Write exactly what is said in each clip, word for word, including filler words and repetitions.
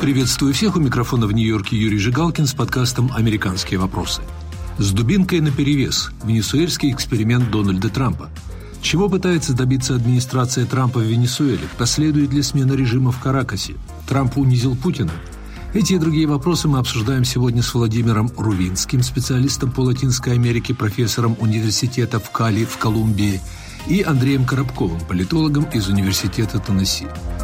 Приветствую всех, у микрофона в Нью-Йорке Юрий Жигалкин с подкастом «Американские вопросы». С дубинкой наперевес. Венесуэльский эксперимент Дональда Трампа. Чего пытается добиться администрация Трампа в Венесуэле? Последует ли смена режима в Каракасе? Трамп унизил Путина? Эти и другие вопросы мы обсуждаем сегодня с Владимиром Рувинским, специалистом по Латинской Америке, профессором университета в Кали в Колумбии, и Андреем Коробковым, политологом из университета Теннесси.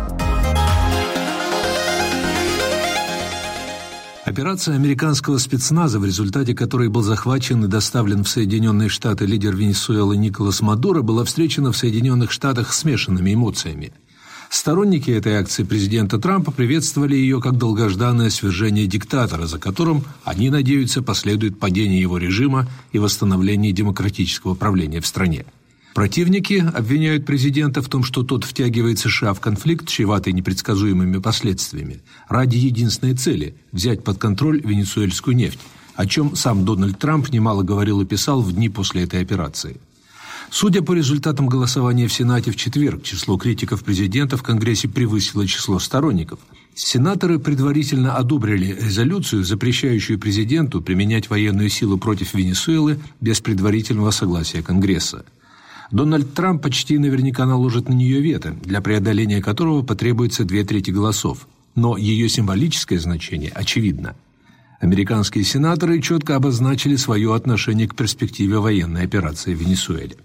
Операция американского спецназа, в результате которой был захвачен и доставлен в Соединенные Штаты лидер Венесуэлы Николас Мадуро, была встречена в Соединенных Штатах смешанными эмоциями. Сторонники этой акции президента Трампа приветствовали ее как долгожданное свержение диктатора, за которым, они надеются, последует падение его режима и восстановление демократического правления в стране. Противники обвиняют президента в том, что тот втягивает США в конфликт, чреватый непредсказуемыми последствиями, ради единственной цели – взять под контроль венесуэльскую нефть, о чем сам Дональд Трамп немало говорил и писал в дни после этой операции. Судя по результатам голосования в Сенате в четверг, число критиков президента в Конгрессе превысило число сторонников. Сенаторы предварительно одобрили резолюцию, запрещающую президенту применять военную силу против Венесуэлы без предварительного согласия Конгресса. Дональд Трамп почти наверняка наложит на нее вето, для преодоления которого потребуется две трети голосов. Но ее символическое значение очевидно. Американские сенаторы четко обозначили свое отношение к перспективе военной операции в Венесуэле.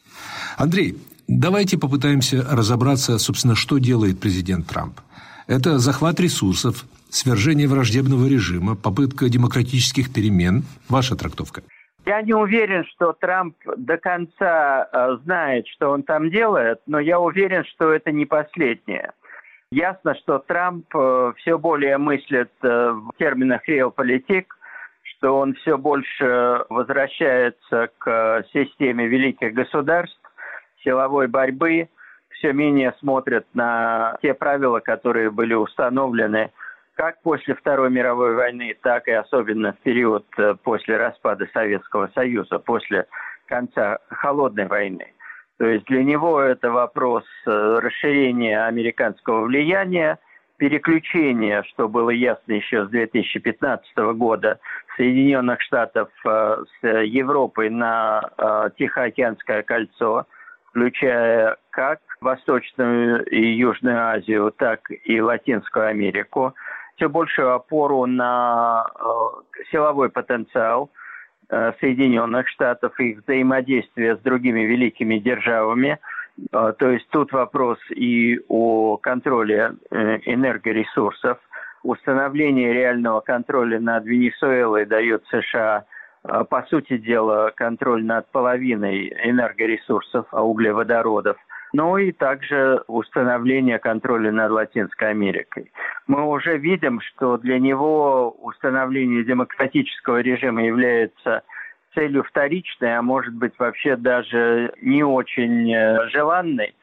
Андрей, давайте попытаемся разобраться, собственно, что делает президент Трамп. Это захват ресурсов, свержение враждебного режима, попытка демократических перемен. Ваша трактовка. Я не уверен, что Трамп до конца э, знает, что он там делает, но я уверен, что это не последнее. Ясно, что Трамп э, все более мыслит э, в терминах realpolitik, что он все больше возвращается к системе великих государств, силовой борьбы, все менее смотрит на те правила, которые были установлены как после Второй мировой войны, так и особенно в период после распада Советского Союза, после конца Холодной войны. То есть для него это вопрос расширения американского влияния, переключения, что было ясно еще с две тысячи пятнадцатого года, Соединенных Штатов с Европой на Тихоокеанское кольцо, включая как Восточную и Южную Азию, так и Латинскую Америку, все большую опору на э, силовой потенциал э, Соединенных Штатов, их взаимодействие с другими великими державами. Э, то есть тут вопрос и о контроле э, энергоресурсов. Установление реального контроля над Венесуэлой дает США, э, по сути дела, контроль над половиной энергоресурсов, а углеводородов. Ну и также установление контроля над Латинской Америкой. Мы уже видим, что для него установление демократического режима является целью вторичной, а может быть вообще даже не очень желанной,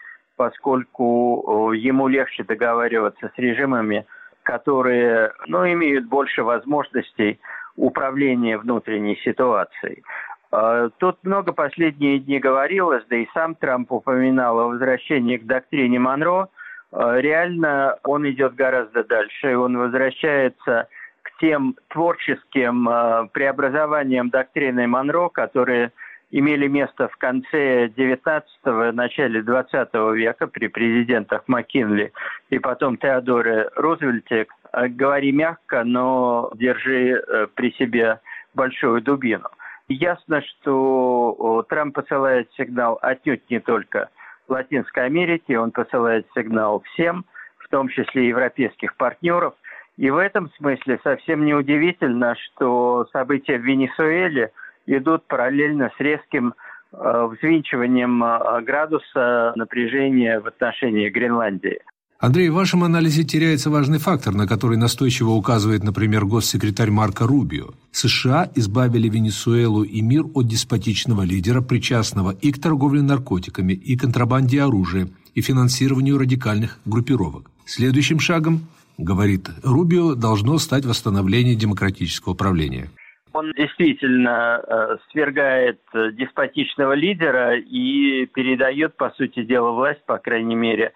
поскольку ему легче договариваться с режимами, которые, ну, имеют больше возможностей управления внутренней ситуацией. Тут много последние дни говорилось, да и сам Трамп упоминал о возвращении к доктрине Монро. Реально он идет гораздо дальше, и он возвращается к тем творческим преобразованиям доктрины Монро, которые имели место в конце девятнадцатого, начале двадцатого века при президентах Маккинли и потом Теодоре Рузвельте. Говори мягко, но держи при себе большую дубину. Ясно, что Трамп посылает сигнал отнюдь не только Латинской Америке, он посылает сигнал всем, в том числе европейских партнеров. И в этом смысле совсем неудивительно, что события в Венесуэле идут параллельно с резким э, взвинчиванием э, градуса напряжения в отношении Гренландии. Андрей, в вашем анализе теряется важный фактор, на который настойчиво указывает, например, госсекретарь Марко Рубио. США избавили Венесуэлу и мир от деспотичного лидера, причастного и к торговле наркотиками, и контрабанде оружия, и финансированию радикальных группировок. Следующим шагом, говорит Рубио, должно стать восстановление демократического правления. Он действительно э, свергает деспотичного лидера и передает, по сути дела, власть, по крайней мере,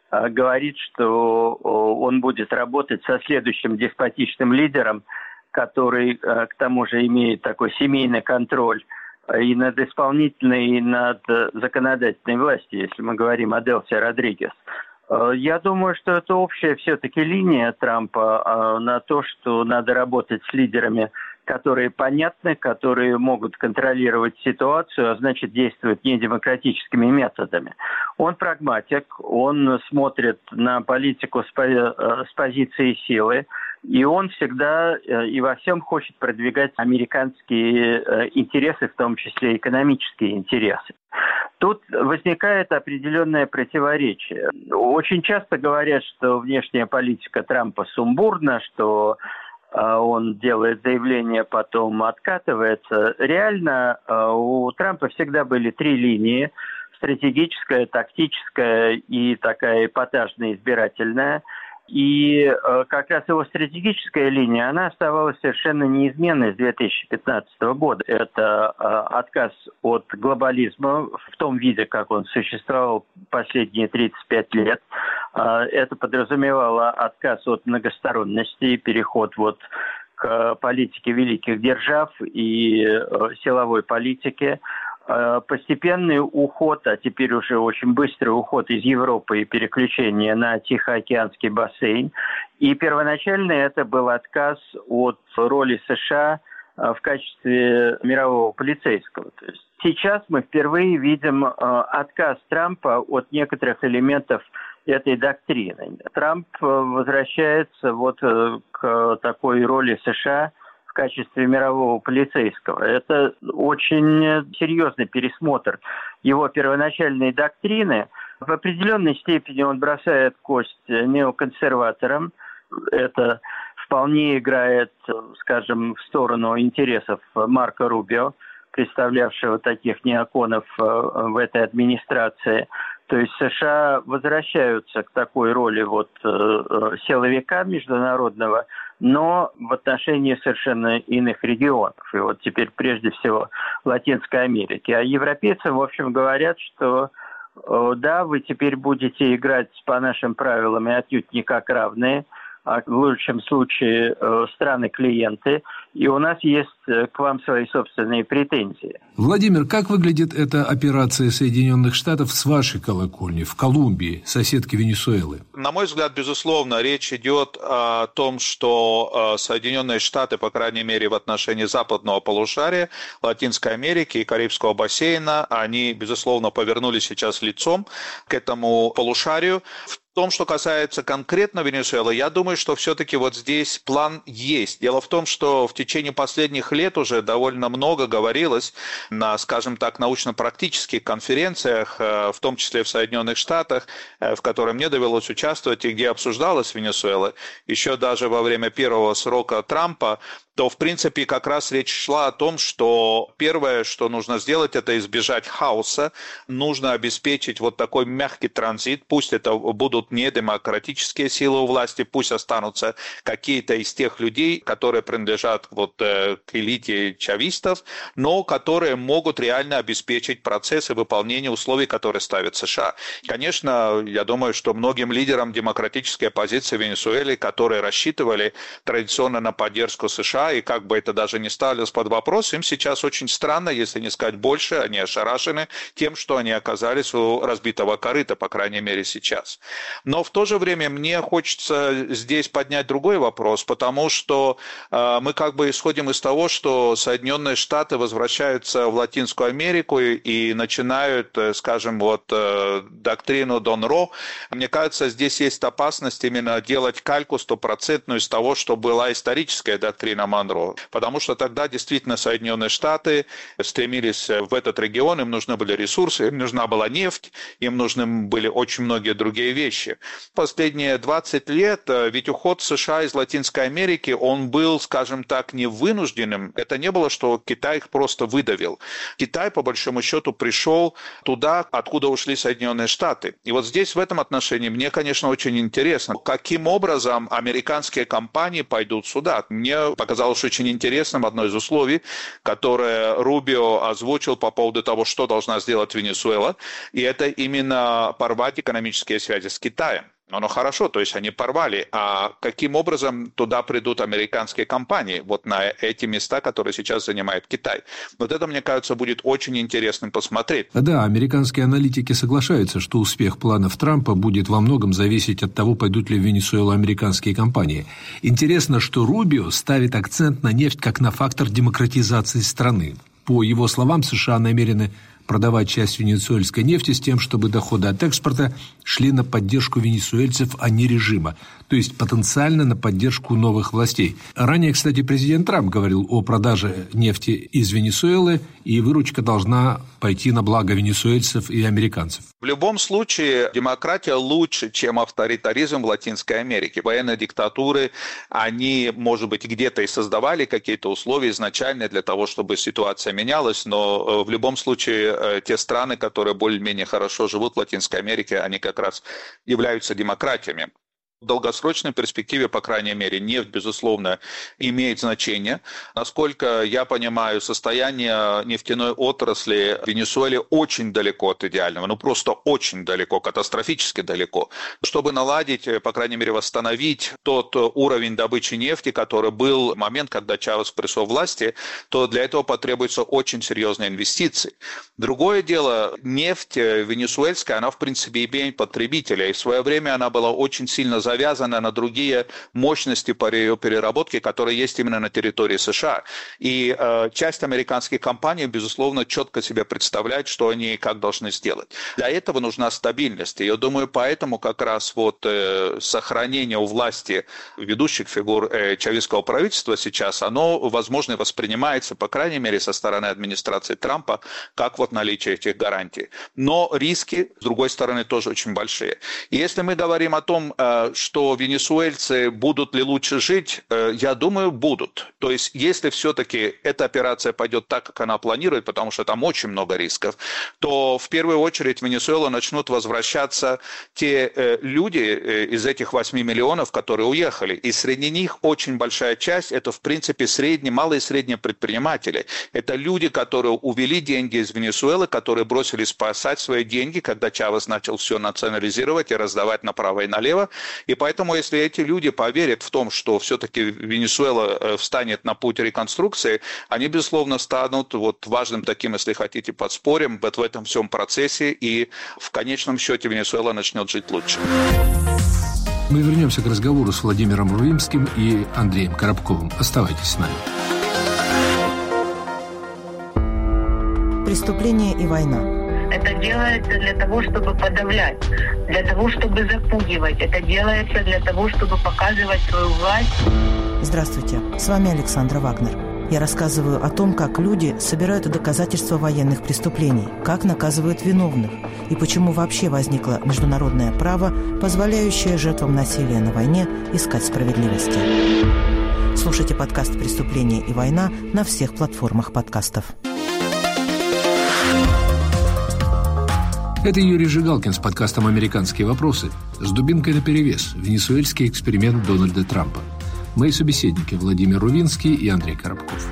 говорит, что он будет работать со следующим деспотичным лидером, который, к тому же, имеет такой семейный контроль и над исполнительной, и над законодательной властью, если мы говорим о Делси Родригес. Я думаю, что это общая все-таки линия Трампа на то, что надо работать с лидерами, которые понятны, которые могут контролировать ситуацию, а значит действовать недемократическими методами. Он прагматик, он смотрит на политику с, по- с позиции силы, и он всегда и во всем хочет продвигать американские интересы, в том числе экономические интересы. Тут возникает определенное противоречие. Очень часто говорят, что внешняя политика Трампа сумбурна, что он делает заявление, потом откатывается. Реально у Трампа всегда были три линии: стратегическая, тактическая и такая эпатажная, избирательная. И как раз его стратегическая линия, она оставалась совершенно неизменной с две тысячи пятнадцатого года. Это отказ от глобализма в том виде, как он существовал последние тридцать пять лет. Это подразумевало отказ от многосторонности, переход вот к политике великих держав и силовой политике. Постепенный уход, а теперь уже очень быстрый уход из Европы и переключение на Тихоокеанский бассейн. И первоначально это был отказ от роли США в качестве мирового полицейского. То есть сейчас мы впервые видим отказ Трампа от некоторых элементов этой доктрины. Трамп возвращается вот к такой роли США в качестве мирового полицейского. Это очень серьезный пересмотр его первоначальной доктрины. В определенной степени он бросает кость неоконсерваторам. Это вполне играет, скажем, в сторону интересов Марко Рубио, представлявшего таких неоконов в этой администрации. То есть США возвращаются к такой роли вот силовика международного, но в отношении совершенно иных регионов. И вот теперь прежде всего Латинской Америки. А европейцам, в общем, говорят, что да, вы теперь будете играть по нашим правилам и отнюдь не как равные, а в лучшем случае страны-клиенты, и у нас есть к вам свои собственные претензии. Владимир, как выглядит эта операция Соединенных Штатов с вашей колокольни в Колумбии, соседке Венесуэлы? На мой взгляд, безусловно, речь идет о том, что Соединенные Штаты, по крайней мере, в отношении западного полушария, Латинской Америки и Карибского бассейна, они, безусловно, повернулись сейчас лицом к этому полушарию. В том, что касается конкретно Венесуэлы, я думаю, что все-таки вот здесь план есть. Дело в том, что в течение последних лет уже довольно много говорилось на, скажем так, научно-практических конференциях, в том числе в Соединенных Штатах, в которой мне довелось участвовать и где обсуждалась Венесуэла. Еще даже во время первого срока Трампа, то, в принципе, как раз речь шла о том, что первое, что нужно сделать, это избежать хаоса. Нужно обеспечить вот такой мягкий транзит. Пусть это будут не демократические силы у власти, пусть останутся какие-то из тех людей, которые принадлежат вот к элите чавистов, но которые могут реально обеспечить процесс и выполнение условий, которые ставят США. Конечно, я думаю, что многим лидерам демократической оппозиции в Венесуэле, которые рассчитывали традиционно на поддержку США, и как бы это даже не ставилось под вопрос, им сейчас очень странно, если не сказать больше, они ошарашены тем, что они оказались у разбитого корыта, по крайней мере сейчас. Но в то же время мне хочется здесь поднять другой вопрос, потому что э, мы как бы исходим из того, что Соединенные Штаты возвращаются в Латинскую Америку и, и начинают, э, скажем, вот э, доктрину Дон Ро. Мне кажется, здесь есть опасность именно делать кальку стопроцентную из того, что была историческая доктрина Монро, потому что тогда действительно Соединенные Штаты стремились в этот регион, им нужны были ресурсы, им нужна была нефть, им нужны были очень многие другие вещи. Последние двадцать лет ведь уход США из Латинской Америки, он был, скажем так, не вынужденным. Это не было, что Китай их просто выдавил. Китай, по большому счету, пришел туда, откуда ушли Соединенные Штаты. И вот здесь в этом отношении мне, конечно, очень интересно, каким образом американские компании пойдут сюда. Мне показалось показалось очень интересным одно из условий, которое Рубио озвучил по поводу того, что должна сделать Венесуэла, и это именно порвать экономические связи с Китаем. Ну, хорошо, то есть они порвали. А каким образом туда придут американские компании, вот на эти места, которые сейчас занимает Китай? Вот это, мне кажется, будет очень интересным посмотреть. Да, американские аналитики соглашаются, что успех планов Трампа будет во многом зависеть от того, пойдут ли в Венесуэлу американские компании. Интересно, что Рубио ставит акцент на нефть как на фактор демократизации страны. По его словам, США намерены продавать часть венесуэльской нефти с тем, чтобы доходы от экспорта шли на поддержку венесуэльцев, а не режима, то есть потенциально на поддержку новых властей. Ранее, кстати, президент Трамп говорил о продаже нефти из Венесуэлы, и выручка должна пойти на благо венесуэльцев и американцев. В любом случае, демократия лучше, чем авторитаризм в Латинской Америке. Военные диктатуры, они, может быть, где-то и создавали какие-то условия изначально для того, чтобы ситуация менялась, но в любом случае те страны, которые более-менее хорошо живут в Латинской Америке, они как раз являются демократиями. В долгосрочной перспективе, по крайней мере, нефть, безусловно, имеет значение. Насколько я понимаю, состояние нефтяной отрасли в Венесуэле очень далеко от идеального, ну просто очень далеко, катастрофически далеко. Чтобы наладить, по крайней мере, восстановить тот уровень добычи нефти, который был в момент, когда Чавес пришел к власти, то для этого потребуются очень серьезные инвестиции. Другое дело, нефть венесуэльская, она в принципе имеет потребителя, и в свое время она была очень сильно зависима завязана на другие мощности по ее переработке, которые есть именно на территории США. И э, часть американских компаний, безусловно, четко себе представляет, что они и как должны сделать. Для этого нужна стабильность. И я думаю, поэтому как раз вот э, сохранение у власти ведущих фигур э, чавесского правительства сейчас, оно, возможно, воспринимается, по крайней мере, со стороны администрации Трампа, как вот наличие этих гарантий. Но риски, с другой стороны, тоже очень большие. И если мы говорим о том, э, что венесуэльцы будут ли лучше жить, я думаю, будут. То есть, если все-таки эта операция пойдет так, как она планирует, потому что там очень много рисков, то в первую очередь в Венесуэлу начнут возвращаться те э, люди э, из этих восьми миллионов, которые уехали. И среди них очень большая часть – это, в принципе, средние, малые и средние предприниматели. Это люди, которые увели деньги из Венесуэлы, которые бросили спасать свои деньги, когда Чавес начал все национализировать и раздавать направо и налево. И поэтому, если эти люди поверят в том, что все-таки Венесуэла встанет на путь реконструкции, они, безусловно, станут вот важным таким, если хотите, подспорьем вот в этом всем процессе, и в конечном счете Венесуэла начнет жить лучше. Мы вернемся к разговору с Владимиром Рувимским и Андреем Коробковым. Оставайтесь с нами. Преступление и война. Это делается для того, чтобы подавлять, для того, чтобы запугивать. Это делается для того, чтобы показывать свою власть. Здравствуйте, с вами Александра Вагнер. Я рассказываю о том, как люди собирают доказательства военных преступлений, как наказывают виновных и почему вообще возникло международное право, позволяющее жертвам насилия на войне искать справедливости. Слушайте подкаст «Преступление и война» на всех платформах подкастов. Это Юрий Жигалкин с подкастом «Американские вопросы». С дубинкой наперевес. Венесуэльский эксперимент Дональда Трампа. Мои собеседники Владимир Рувинский и Андрей Коробков.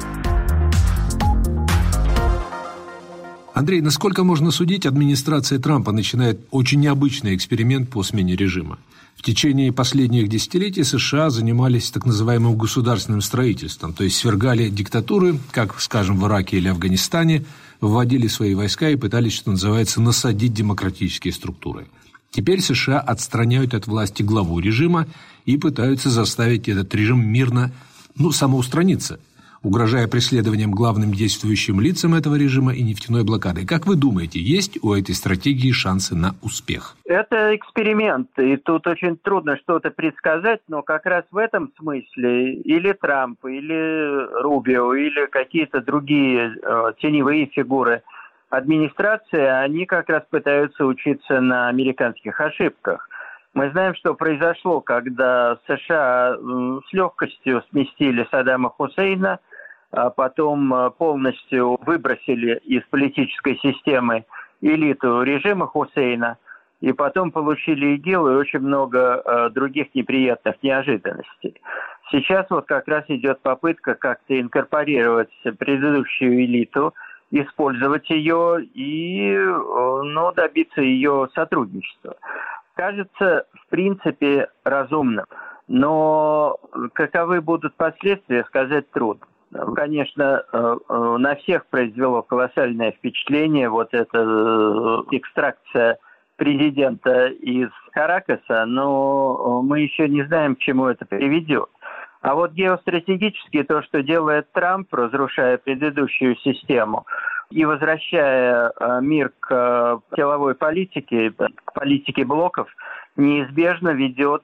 Андрей, насколько можно судить, администрация Трампа начинает очень необычный эксперимент по смене режима. В течение последних десятилетий США занимались так называемым государственным строительством, то есть свергали диктатуры, как, скажем, в Ираке или Афганистане, вводили свои войска и пытались, что называется, насадить демократические структуры. Теперь США отстраняют от власти главу режима и пытаются заставить этот режим мирно, ну, самоустраниться, угрожая преследованием главным действующим лицам этого режима и нефтяной блокадой. Как вы думаете, есть у этой стратегии шансы на успех? Это эксперимент, и тут очень трудно что-то предсказать, но как раз в этом смысле или Трамп, или Рубио, или какие-то другие э, теневые фигуры администрации, они как раз пытаются учиться на американских ошибках. Мы знаем, что произошло, когда США с легкостью сместили Саддама Хусейна, а потом полностью выбросили из политической системы элиту режима Хусейна. и потом получили ИГИЛ и очень много э, других неприятных неожиданностей. Сейчас вот как раз идет попытка как-то инкорпорировать предыдущую элиту, использовать ее и ну, добиться ее сотрудничества. Кажется, в принципе, разумным, но каковы будут последствия, сказать трудно. Конечно, на всех произвело колоссальное впечатление вот эта экстракция президента из Каракаса, но мы еще не знаем, к чему это приведет. А вот геостратегически то, что делает Трамп, разрушая предыдущую систему и возвращая мир к силовой политике, к политике блоков, неизбежно ведет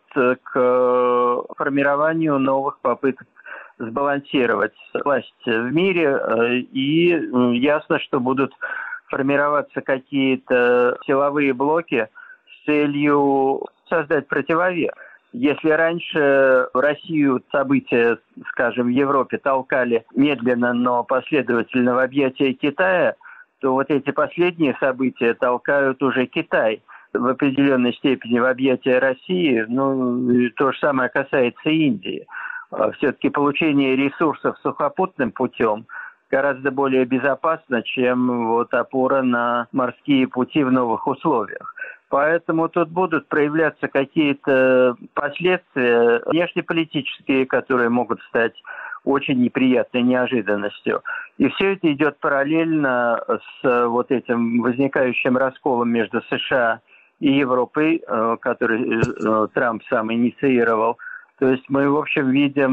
к формированию новых попыток сбалансировать власть в мире. И ясно, что будут формироваться какие-то силовые блоки с целью создать противовес. Если раньше Россию события, скажем, в Европе толкали медленно, но последовательно в объятия Китая, то вот эти последние события толкают уже Китай в определенной степени в объятия России. Ну, то же самое касается Индии. Все-таки получение ресурсов сухопутным путем гораздо более безопасно, чем вот опора на морские пути в новых условиях. Поэтому тут будут проявляться какие-то последствия внешнеполитические, которые могут стать очень неприятной неожиданностью. И все это идет параллельно с вот этим возникающим расколом между США и Европой, который Трамп сам инициировал. То есть мы, в общем,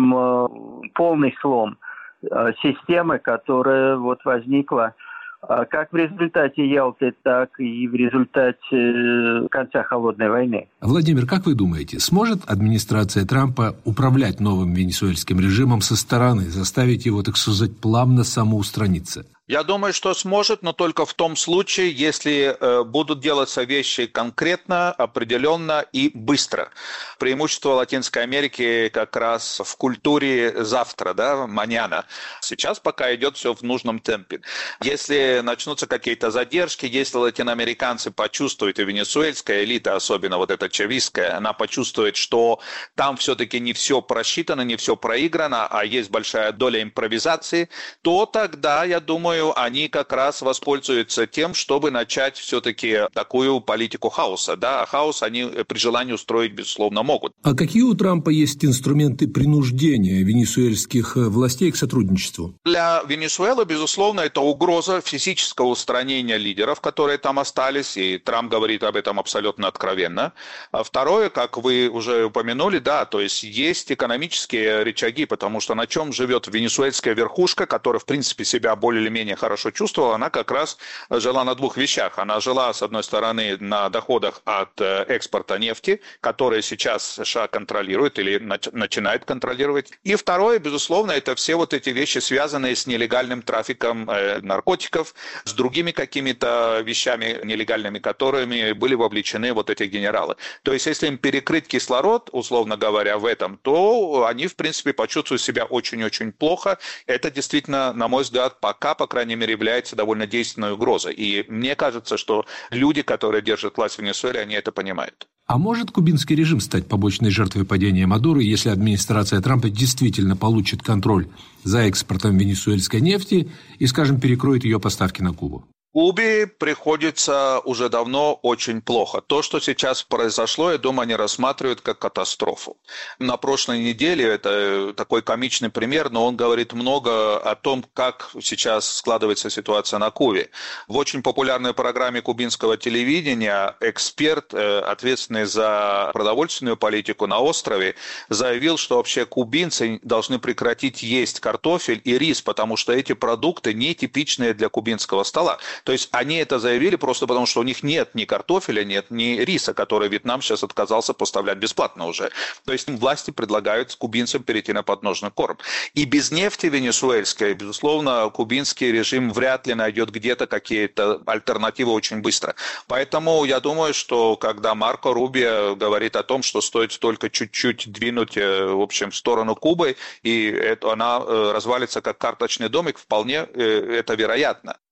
видим полный слом системы, которая вот возникла как в результате Ялты, так и в результате конца Холодной войны. Владимир, как вы думаете, сможет администрация Трампа управлять новым венесуэльским режимом со стороны, заставить его, так сказать, плавно самоустраниться? Я думаю, что сможет, но только в том случае, если э, будут делаться вещи конкретно, определенно и быстро. Преимущество Латинской Америки как раз в культуре завтра, да, маняна. Сейчас пока идет все в нужном темпе. Если начнутся какие-то задержки, если латиноамериканцы почувствуют, и венесуэльская элита, особенно вот эта чавистская, она почувствует, что там все-таки не все просчитано, не все проиграно, а есть большая доля импровизации, то тогда, я думаю, они как раз воспользуются тем, чтобы начать все-таки такую политику хаоса. Да? А хаос они при желании устроить, безусловно, могут. А какие у Трампа есть инструменты принуждения венесуэльских властей к сотрудничеству? Для Венесуэлы, безусловно, это угроза физического устранения лидеров, которые там остались, и Трамп говорит об этом абсолютно откровенно. А второе, как вы уже упомянули, да, то есть есть экономические рычаги, потому что на чем живет венесуэльская верхушка, которая, в принципе, себя более или менее хорошо чувствовала, она как раз жила на двух вещах. Она жила, с одной стороны, на доходах от экспорта нефти, которые сейчас США контролирует или начинает контролировать. И второе, безусловно, это все вот эти вещи, связанные с нелегальным трафиком наркотиков, с другими какими-то вещами нелегальными, которыми были вовлечены вот эти генералы. То есть, если им перекрыть кислород, условно говоря, в этом, то они, в принципе, почувствуют себя очень-очень плохо. Это действительно, на мой взгляд, пока, по крайней мере, является довольно действенной угрозой. И мне кажется, что люди, которые держат власть в Венесуэле, они это понимают. А может кубинский режим стать побочной жертвой падения Мадуро, если администрация Трампа действительно получит контроль за экспортом венесуэльской нефти и, скажем, перекроет ее поставки на Кубу? Кубе приходится уже давно очень плохо. То, что сейчас произошло, я думаю, они рассматривают как катастрофу. На прошлой неделе, это такой комичный пример, но он говорит много о том, как сейчас складывается ситуация на Кубе. В очень популярной программе кубинского телевидения эксперт, ответственный за продовольственную политику на острове, заявил, что вообще кубинцы должны прекратить есть картофель и рис, потому что эти продукты не типичные для кубинского стола. То есть они это заявили просто потому, что у них нет ни картофеля, нет ни риса, который Вьетнам сейчас отказался поставлять бесплатно уже. То есть власти предлагают кубинцам перейти на подножный корм. И без нефти венесуэльской, безусловно, кубинский режим вряд ли найдет где-то какие-то альтернативы очень быстро. Поэтому я думаю, что когда Марко Рубио говорит о том, что стоит только чуть-чуть двинуть, в общем, в сторону Кубы, и это, она развалится как карточный домик, вполне это вероятно.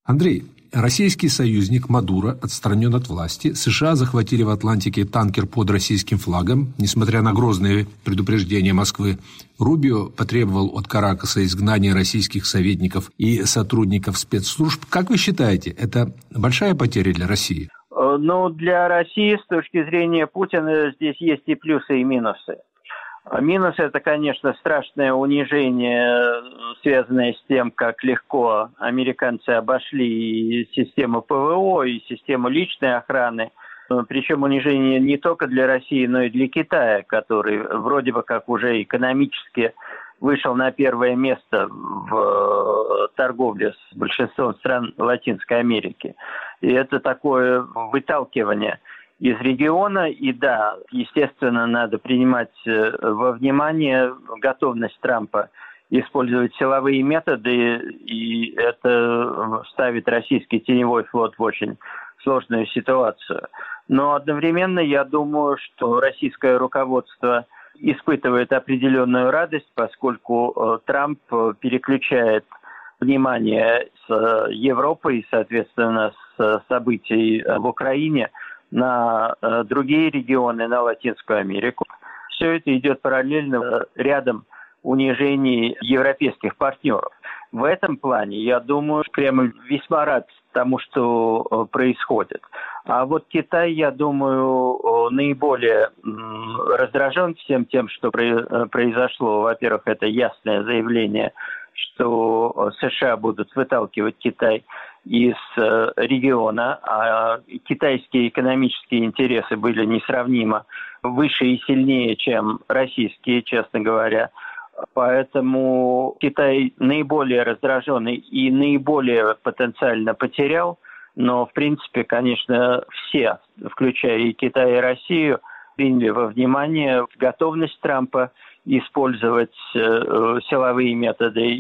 Андрей, российский союзник Мадуро отстранен от власти. США захватили в Атлантике танкер под российским флагом, несмотря на грозные предупреждения Москвы. Рубио потребовал от Каракаса изгнания российских советников и сотрудников спецслужб. Как вы считаете, это большая потеря для России? Ну, для России с точки зрения Путина здесь есть и плюсы, и минусы. Минус – это, конечно, страшное унижение, связанное с тем, как легко американцы обошли и систему ПВО, и систему личной охраны. Причем унижение не только для России, но и для Китая, который вроде бы как уже экономически вышел на первое место в торговле с большинством стран Латинской Америки. И это такое выталкивание из региона. И да, естественно, надо принимать во внимание готовность Трампа использовать силовые методы, и это ставит российский теневой флот в очень сложную ситуацию. Но одновременно я думаю, что российское руководство испытывает определенную радость, поскольку Трамп переключает внимание с Европы и, соответственно, с событий в Украине на другие регионы, на Латинскую Америку. Все это идет параллельно рядом унижений европейских партнеров. В этом плане, я думаю, Кремль весьма рад тому, что происходит. А вот Китай, я думаю, наиболее раздражен всем тем, что произошло. Во-первых, это ясное заявление, что США будут выталкивать Китай из региона, а китайские экономические интересы были несравнимо выше и сильнее, чем российские, честно говоря. Поэтому Китай наиболее раздраженный и наиболее потенциально потерял. Но, в принципе, конечно, все, включая и Китай, и Россию, приняли во внимание готовность Трампа использовать э, силовые методы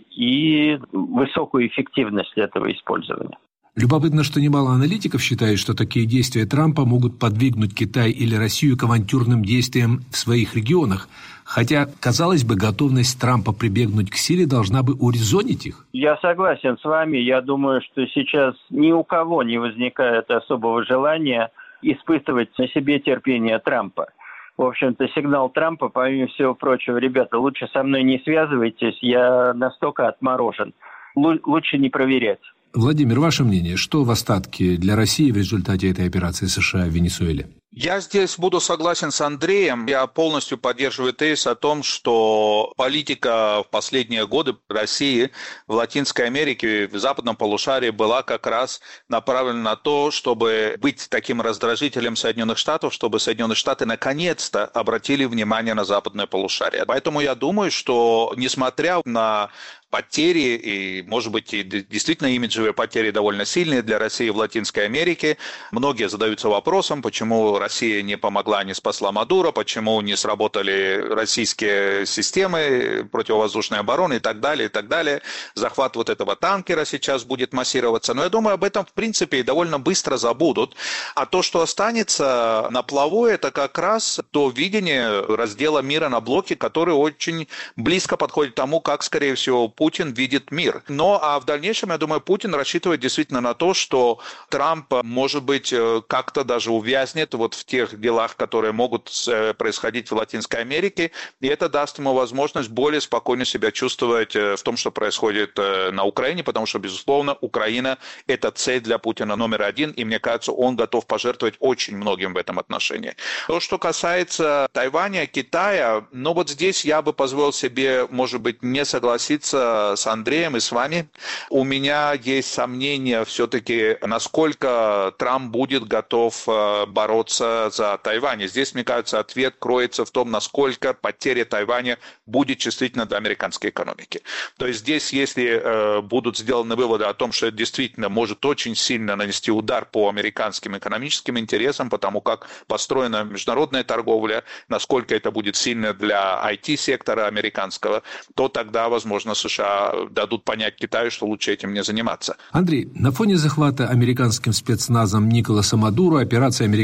и высокую эффективность этого использования. Любопытно, что немало аналитиков считает, что такие действия Трампа могут подвигнуть Китай или Россию к авантюрным действиям в своих регионах. Хотя, казалось бы, готовность Трампа прибегнуть к силе должна бы урезонить их. Я согласен с вами. Я думаю, что сейчас ни у кого не возникает особого желания испытывать на себе терпение Трампа. В общем-то, сигнал Трампа, помимо всего прочего, ребята, лучше со мной не связывайтесь, я настолько отморожен. Л- лучше не проверять. Владимир, ваше мнение, что в остатке для России в результате этой операции США в Венесуэле? Я здесь буду согласен с Андреем. Я полностью поддерживаю тезис о том, что политика в последние годы России в Латинской Америке, в западном полушарии была как раз направлена на то, чтобы быть таким раздражителем Соединенных Штатов, чтобы Соединенные Штаты наконец-то обратили внимание на западное полушарие. Поэтому я думаю, что несмотря на потери, и, может быть, и действительно имиджевые потери довольно сильные для России в Латинской Америке, многие задаются вопросом, почему Россия не помогла, не спасла Мадуро, почему не сработали российские системы противовоздушной обороны и так далее, и так далее. Захват вот этого танкера сейчас будет массироваться. Но я думаю, об этом, в принципе, и довольно быстро забудут. А то, что останется на плаву, это как раз то видение раздела мира на блоки, который очень близко подходит к тому, как, скорее всего, Путин видит мир. Но а в дальнейшем, я думаю, Путин рассчитывает действительно на то, что Трамп, может быть, как-то даже увязнет вот в тех делах, которые могут происходить в Латинской Америке, и это даст ему возможность более спокойно себя чувствовать в том, что происходит на Украине, потому что, безусловно, Украина – это цель для Путина номер один, и мне кажется, он готов пожертвовать очень многим в этом отношении. То, что касается Тайваня, Китая, ну вот здесь я бы позволил себе, может быть, не согласиться с Андреем и с вами. У меня есть сомнения все-таки, насколько Трамп будет готов бороться за Тайвань. И здесь, мне кажется, ответ кроется в том, насколько потеря Тайваня будет чувствительна для американской экономики. То есть здесь, если э, будут сделаны выводы о том, что это действительно может очень сильно нанести удар по американским экономическим интересам, потому как построена международная торговля, насколько это будет сильно для ай ти-сектора американского, то тогда, возможно, США дадут понять Китаю, что лучше этим не заниматься. Андрей, на фоне захвата американским спецназом Николаса Мадуро операция американского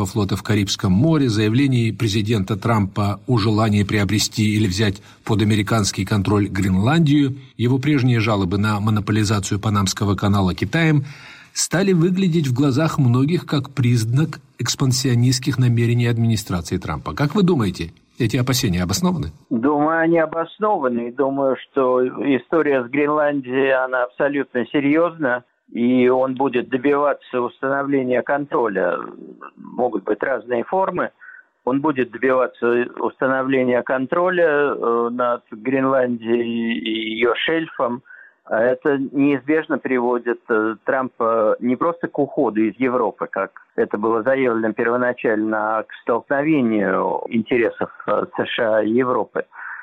флота в Карибском море, заявлений президента Трампа о желании приобрести или взять под американский контроль Гренландию, его прежние жалобы на монополизацию Панамского канала Китаем стали выглядеть в глазах многих как признак экспансионистских намерений администрации Трампа. Как вы думаете, эти опасения обоснованы? Думаю, они обоснованы. Думаю, что история с Гренландией, она абсолютно серьезна. И он будет добиваться установления контроля. Могут быть разные формы. Он будет добиваться установления контроля над Гренландией и ее шельфом. Это неизбежно приводит Трампа не просто к уходу из Европы, как это было заявлено первоначально, а к столкновению интересов США и Европы.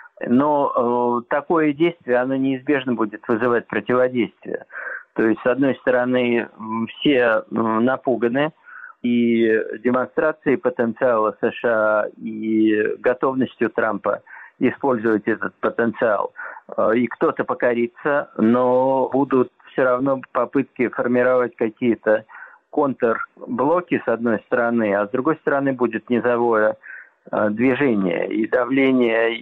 Но такое действие, оно неизбежно будет вызывать противодействие. То есть, с одной стороны, все напуганы, и демонстрацией потенциала США и готовностью Трампа использовать этот потенциал. И кто-то покорится, но будут все равно попытки формировать какие-то контрблоки, с одной стороны, а с другой стороны будет низовое движение и давление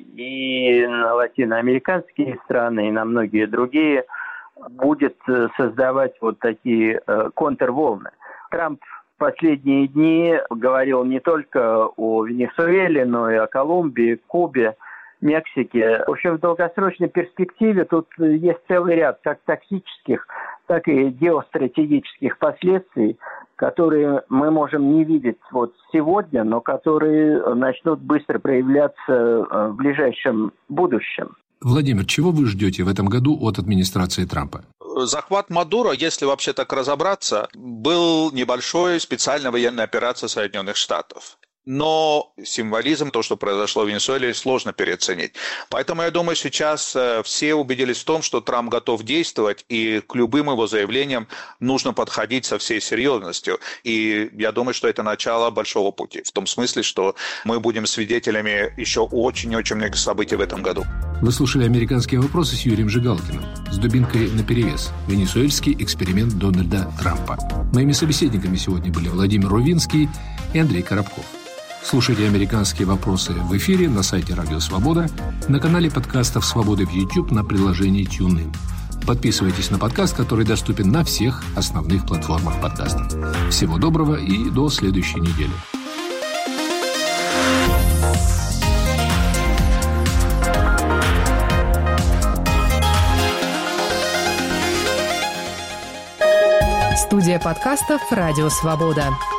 и на латиноамериканские страны, и на многие другие будет создавать вот такие э, контрволны. Трамп в последние дни говорил не только о Венесуэле, но и о Колумбии, Кубе, Мексике. В общем, в долгосрочной перспективе тут есть целый ряд как тактических, так и геостратегических последствий, которые мы можем не видеть вот сегодня, но которые начнут быстро проявляться в ближайшем будущем. Владимир, чего вы ждете в этом году от администрации Трампа? Захват Мадуро, если вообще так разобраться, был небольшой специальной военной операцией Соединенных Штатов. Но символизм, то, что произошло в Венесуэле, сложно переоценить. Поэтому, я думаю, сейчас все убедились в том, что Трамп готов действовать, и к любым его заявлениям нужно подходить со всей серьезностью. И я думаю, что это начало большого пути. В том смысле, что мы будем свидетелями еще очень-очень многих событий в этом году. Вы слушали «Американские вопросы» с Юрием Жигалкиным. С дубинкой наперевес. Венесуэльский эксперимент Дональда Трампа. Моими собеседниками сегодня были Владимир Рувинский и Андрей Коробков. Слушайте «Американские вопросы» в эфире на сайте Радио Свобода, на канале подкастов «Свободы» в YouTube, на приложении TuneIn. Подписывайтесь на подкаст, который доступен на всех основных платформах подкастов. Всего доброго и до следующей недели. Студия подкастов «Радио Свобода».